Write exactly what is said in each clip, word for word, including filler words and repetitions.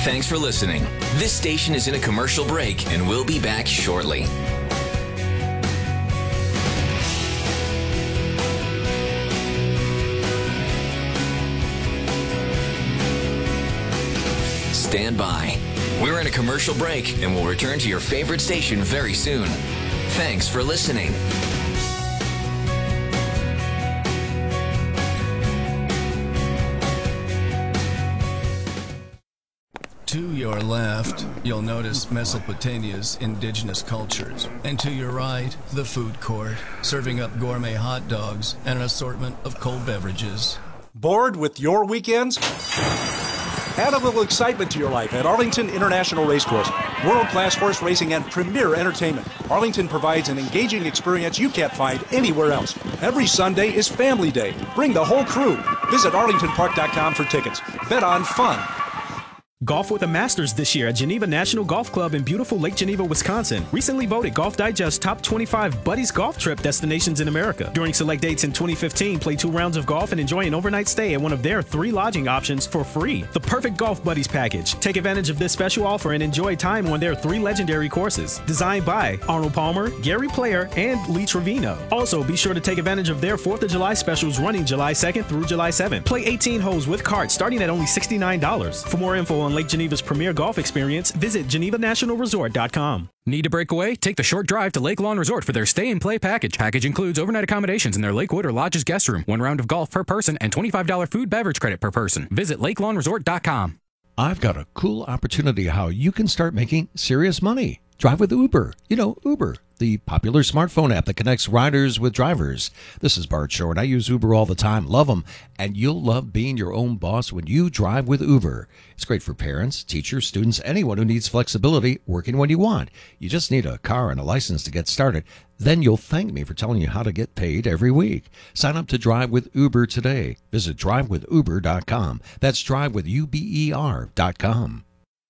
Thanks for listening. This station is in a commercial break and we'll be back shortly. Stand by. We're in a commercial break and we'll return to your favorite station very soon. Thanks for listening. To your left, you'll notice Mesopotamia's indigenous cultures. And to your right, the food court, serving up gourmet hot dogs and an assortment of cold beverages. Bored with your weekends? Add a little excitement to your life at Arlington International Racecourse. World-class horse racing and premier entertainment. Arlington provides an engaging experience you can't find anywhere else. Every Sunday is Family Day. Bring the whole crew. Visit arlington park dot com for tickets. Bet on fun. Golf with the Masters this year at Geneva National Golf Club in beautiful Lake Geneva, Wisconsin. Recently voted Golf Digest top twenty-five buddies golf trip destinations in America. During select dates in twenty fifteen, play two rounds of golf and enjoy an overnight stay at one of their three lodging options for free. The perfect golf buddies package. Take advantage of this special offer and enjoy time on their three legendary courses. Designed by Arnold Palmer, Gary Player, and Lee Trevino. Also, be sure to take advantage of their fourth of July specials running July second through July seventh. Play eighteen holes with carts starting at only sixty-nine dollars. For more info on Lake Geneva's premier golf experience, visit geneva national resort dot com. Need to break away? Take the short drive to Lake Lawn Resort for their stay and play package. Package includes overnight accommodations in their Lakewood or Lodges guest room, one round of golf per person, and twenty-five dollars food beverage credit per person. Visit lake lawn resort dot com. I've got a cool opportunity how you can start making serious money. Drive with Uber. You know, Uber, the popular smartphone app that connects riders with drivers. This is Bart Short. I use Uber all the time. Love them. And you'll love being your own boss when you drive with Uber. It's great for parents, teachers, students, anyone who needs flexibility, working when you want. You just need a car and a license to get started. Then you'll thank me for telling you how to get paid every week. Sign up to Drive with Uber today. Visit drive with uber dot com. That's drive with U B E R dot com.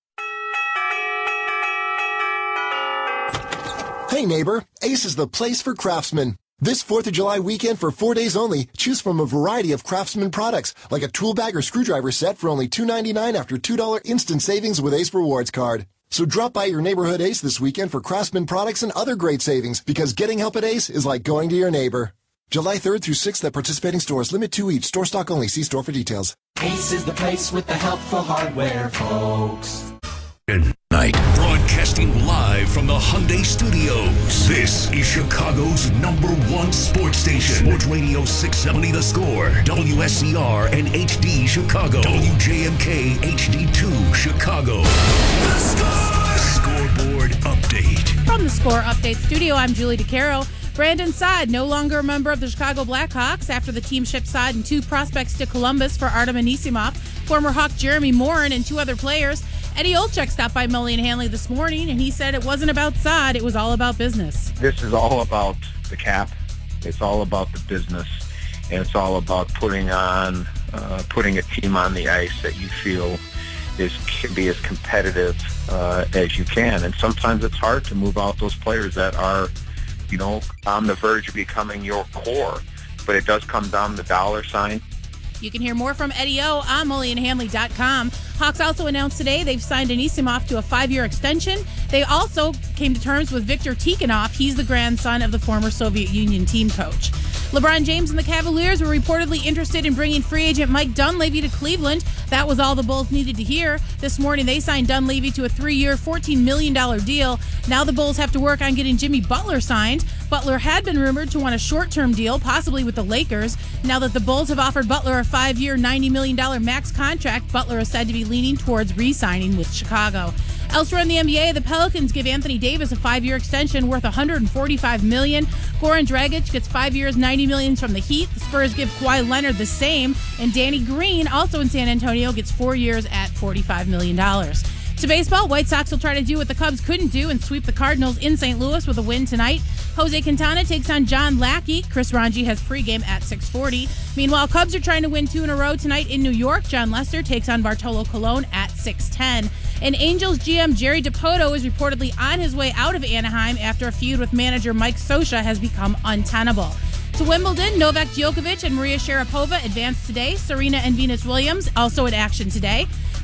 Hey neighbor, Ace is the place for craftsmen. This fourth of July weekend for four days only, choose from a variety of Craftsman products, like a tool bag or screwdriver set for only two ninety-nine after two dollars instant savings with Ace Rewards card. So drop by your neighborhood Ace this weekend for Craftsman products and other great savings, because getting help at Ace is like going to your neighbor. July third through sixth at participating stores. Limit two each. Store stock only. See store for details. Ace is the place with the helpful hardware, folks. Night. Broadcasting live from the Hyundai Studios. This is Chicago's number one sports station. Sports Radio six seventy The Score. W S C R and H D Chicago. W J M K H D two Chicago. The Score. Scoreboard update. From the Score Update Studio, I'm Julie DeCaro. Brandon Saad, no longer a member of the Chicago Blackhawks after the team shipped Saad and two prospects to Columbus for Artem Anisimov. Former Hawk Jeremy Morin and two other players. Eddie Olczyk stopped by Mully and Hanley this morning, and he said it wasn't about Saad, it was all about business. This is all about the cap. It's all about the business, and it's all about putting on, uh, putting a team on the ice that you feel is can be as competitive uh, as you can. And sometimes it's hard to move out those players that are, you know, on the verge of becoming your core. But it does come down to the dollar sign. You can hear more from Eddie O on mully and hanley dot com. Hawks also announced today they've signed Anisimov to a five-year extension. They also came to terms with Viktor Tikhonov. He's the grandson of the former Soviet Union team coach. LeBron James and the Cavaliers were reportedly interested in bringing free agent Mike Dunleavy to Cleveland. That was all the Bulls needed to hear. This morning, they signed Dunleavy to a three-year, fourteen million dollars deal. Now the Bulls have to work on getting Jimmy Butler signed. Butler had been rumored to want a short-term deal, possibly with the Lakers. Now that the Bulls have offered Butler a five-year, ninety million dollars max contract, Butler is said to be leaning towards re-signing with Chicago. Elsewhere in the N B A, the Pelicans give Anthony Davis a five-year extension worth one hundred forty-five million dollars. Goran Dragic gets five years, ninety million dollars from the Heat. The Spurs give Kawhi Leonard the same. And Danny Green, also in San Antonio, gets four years at forty-five million dollars. To baseball, White Sox will try to do what the Cubs couldn't do and sweep the Cardinals in Saint Louis with a win tonight. Jose Quintana takes on John Lackey. Chris Ranji has pregame at six forty. Meanwhile, Cubs are trying to win two in a row tonight in New York. John Lester takes on Bartolo Colon at six ten. And Angels G M Jerry Dipoto is reportedly on his way out of Anaheim after a feud with manager Mike Scioscia has become untenable. To Wimbledon, Novak Djokovic and Maria Sharapova advanced today. Serena and Venus Williams also in action today.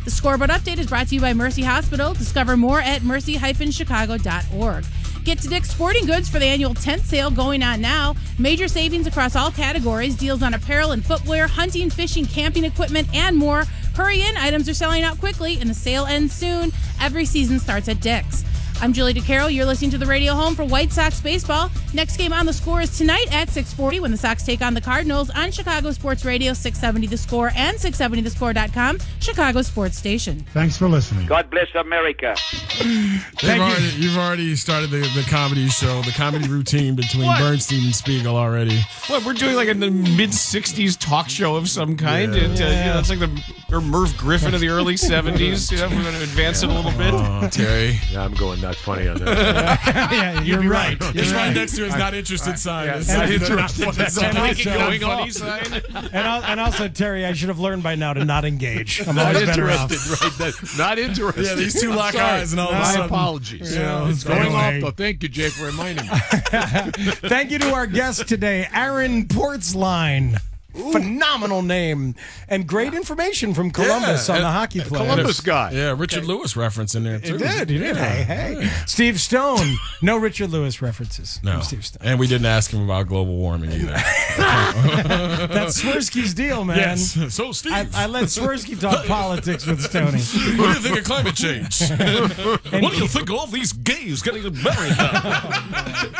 The Scoreboard Update is brought to you by Mercy Hospital. Discover more at mercy dash chicago dot org. Get to Dick's Sporting Goods for the annual tent sale going on now. Major savings across all categories, deals on apparel and footwear, hunting, fishing, camping equipment, and more. Hurry in, items are selling out quickly, and the sale ends soon. Every season starts at Dick's. I'm Julie DeCarroll. You're listening to the radio home for White Sox baseball. Next game on The Score is tonight at six forty when the Sox take on the Cardinals on Chicago Sports Radio, six seventy The Score and six seventy the score dot com, Chicago Sports Station. Thanks for listening. God bless America. You've already, you've already started the, the comedy show, the comedy routine between What? Bernstein and Spiegel already. What, we're doing like a mid-sixties talk show of some kind? Yeah. And, uh, Yeah. You know, it's like the or Merv Griffin of the early seventies. You know, we're going to advance it a little bit. Oh, Terry. Yeah, I'm going not funny on that. yeah, you're You'd be right. Right. You're It's right right. next to his not interested sign. Yeah, It's not not interested. funny That's sign. a Also- going funny sign. and, al- and also, Terry, I should have leurned by now to not engage. I'm Not always better off. interested, right? That, not interested. Yeah, these two I'm lock sorry. eyes and all of a My sudden- apologies. Yeah, it's going anyway. off, though. Thank you, Jay, for reminding me. Thank you to our guest today, Aaron Portzline. Phenomenal name and great information from Columbus Yeah, on the and- hockey player. Columbus guy. Yeah, Richard Lewis reference in there, too. He did, he did. Yeah. Hey, hey. Steve Stone. No Richard Lewis references. No. from Steve Stone. And we didn't ask him about global warming either. That's Swirsky's deal, man. Yes. So, Steve. I, I let Swirsky talk politics with Stoney. What do you think of climate change? What do you think of all these gays getting married now?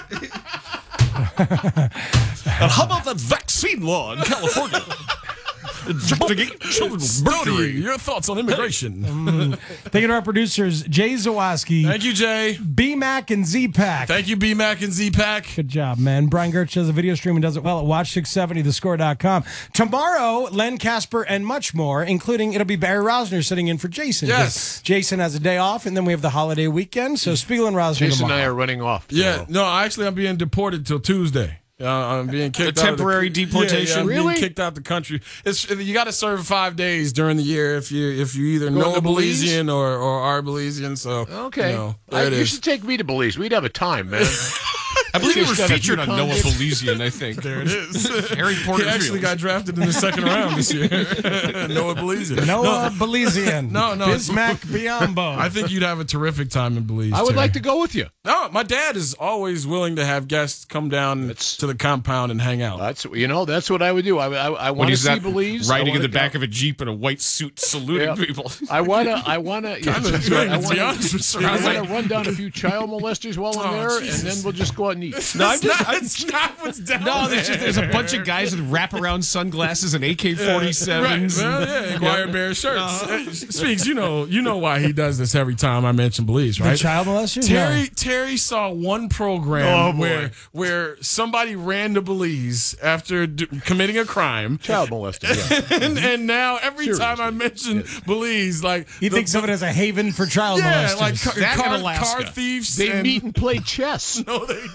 And how about that vaccine law in California? Injecting children with mercury. Your thoughts on immigration? Mm. Thank you to our producers, Jay Zawaski. Thank you, Jay. B-Mac and Z-Pack. Thank you, B-Mac and Z-Pack. Good job, man. Brian Gertz does a video stream and does it well at watch six seventy the score dot com. Tomorrow, Len Casper and much more, including it'll be Barry Rosner sitting in for Jason. Yes. Jason has a day off, and then we have the holiday weekend, so Spiegel and Rosner Jason tomorrow. and I are running off. Yeah, so. no, actually, I'm being deported till Tuesday. Uh, I'm being kicked A out temporary of the, deportation? Yeah, yeah, I'm Really? being kicked out the country. It's you got to serve five days during the year if you if you either Going know to a Belize? Belizean or, or are Belizean. So Okay. you know, I, there it you is. should take me to Belize. We'd have a time, man. I believe you were Just got a featured on Yukon Noah dip. Belizean, I think. There it is. Harry He Porterfield. actually got drafted in the second round this year. Noah Belizean. Noah Belizean. No, no. Bismack Biombo. I think you'd have a terrific time in Belize. I would Terry. like to go with you. No, my dad is always willing to have guests come down That's- to the compound and hang out. That's you know that's what I would do. I I, I when want to he's see not Belize. I riding in wanna the back go- of a Jeep in a white suit saluting Yeah. people. I wanna I wanna yeah, Kinda that's right. I to be wanna, honest with you. I wanna run down a few child molesters while I'm Oh, there, Jesus. and then we'll just go out and eat. No, I'm just, I'm, That's not what's down no, there's, there. just, there's a bunch of guys with wraparound sunglasses and A K Right. forty-sevens. Well, yeah, Guire Bear shirts. Hey, Speaks, you know, you know why he does this every time I mention Belize, right? The child molesters? Terry No. Terry saw one program Oh, boy. where where somebody ran to Belize after d- committing a crime. Child molester. Yeah. and, and now every Seriously. time I mention Belize, like He the- thinks of it as a haven for child yeah, molesters. like car, That in car, Alaska. car thieves. They and, meet and play chess. No, they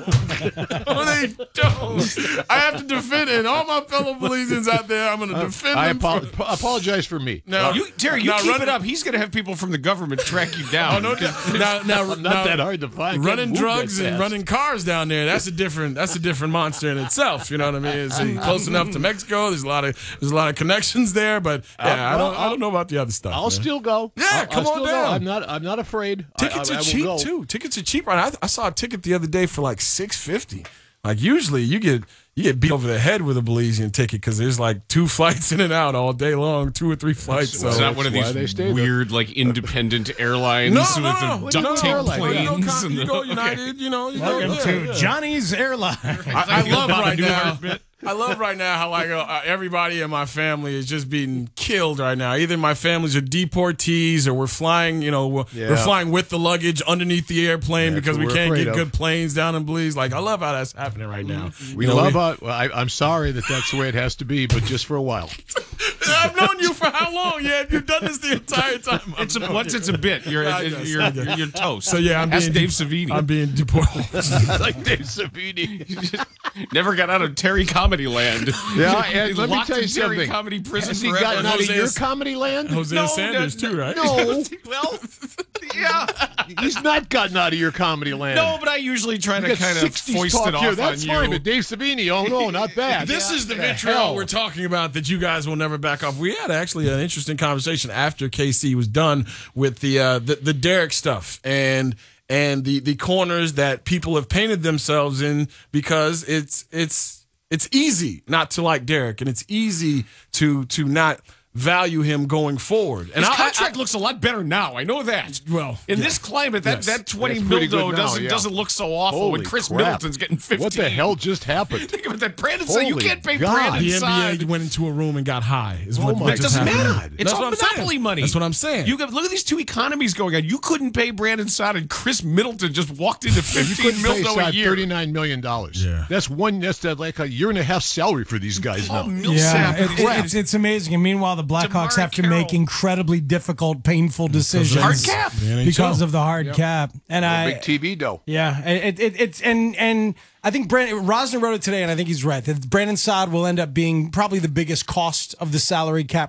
don't. No, they don't. I have to defend it. And all my fellow Belizeans out there, I'm going to defend I them. apo- for, apologize for me. now, You, Terry, you now keep run- it up. He's going to have people from the government track you down. Oh, no, now, now, Not now, that hard to find. running Can't move drugs that and fast. running cars down there, that's a different that's a different monster in itself. You know what I mean? It's uh, close enough to Mexico. There's a lot of there's a lot of connections there, but yeah, I don't I don't know about the other stuff. I'll man. still go. Yeah, I'll, come I'll on still down. Go. I'm not. I'm not afraid. Tickets I, I, are I will cheap go. too. Tickets are cheap right now. I, I saw a ticket the other day for like six fifty. Like usually you get you get beat over the head with a Belizean ticket because there's like two flights in and out all day long, two or three flights. It's So not one of why they these stay there. weird, like, independent airlines no, with no, the no, duct no, tape no, planes. You go, and you the, go United, you know. You Welcome go, yeah, to yeah. Johnny's Airline. I, I love Bob right Newhart now. I love right now how like uh, everybody in my family is just being killed right now. Either my families are deportees or we're flying, you know, we're, Yeah. we're flying with the luggage underneath the airplane That's because we what we're can't afraid get of. good planes down in Belize. Like I love how that's happening right now. We You know, love. Uh, well, I, I'm sorry that that's the way it has to be, but just for a while. I've known you for how long? Yeah, you've done this the entire time. It's a, once it's a bit, you're I you're, guess, you're, I guess. you're toast. So yeah, I'm Ask being Dave Savini. I'm being deported. Like Dave Savini. Never got out of Terry Cobb comedy land. Yeah, and He's let me locked tell you in Terry something. Comedy prison Has he forever. gotten out of Jose your is- comedy land? Jose No, Sanders, no, too, right? No. Well, yeah. He's not gotten out of your comedy land. No, but I usually try You to got kind of sixties foist talk it here. off That's on fine, you. but Dave Savini, oh no, not bad. This is the Yeah, vitriol hell. we're talking about that you guys will never back off. We had actually an interesting conversation after K C was done with the uh, the, the Derek stuff and and the the corners that people have painted themselves in because it's it's it's easy not to like Derek and it's easy to to not value him going forward. And His I- contract I- looks a lot better now. I know that. Well, in yeah. this climate, that, Yes. that twenty That's pretty mil good now, doesn't yeah. doesn't look so awful when Holy Chris crap. Middleton's getting fifteen. What the hell just happened? Think about that. Brandon said you Holy can't pay God. Brandon the N B A Saad. went into a room and got high. Is Oh what, my what It just doesn't happened. matter. It's That's all what I'm monopoly saying. money. That's what I'm saying. You got, look at these two economies going on. You couldn't pay Brandon Saad, and Chris Middleton just walked into You fifteen couldn't mil pay a Saad year. thirty-nine million dollars. Yeah. That's one. That's uh, like a year and a half salary for these guys Oh, now. Yeah, Millsap. it, it- it's it's amazing. And meanwhile, the Blackhawks Damari have to Carroll. make incredibly difficult, painful decisions. Hard cap. The N H L. because of the hard Yep. cap. And No I big T V dough. Yeah, it, it, it's and and I think Brandon Rosner wrote it today, and I think he's right that Brandon Saad will end up being probably the biggest cost of the salary cap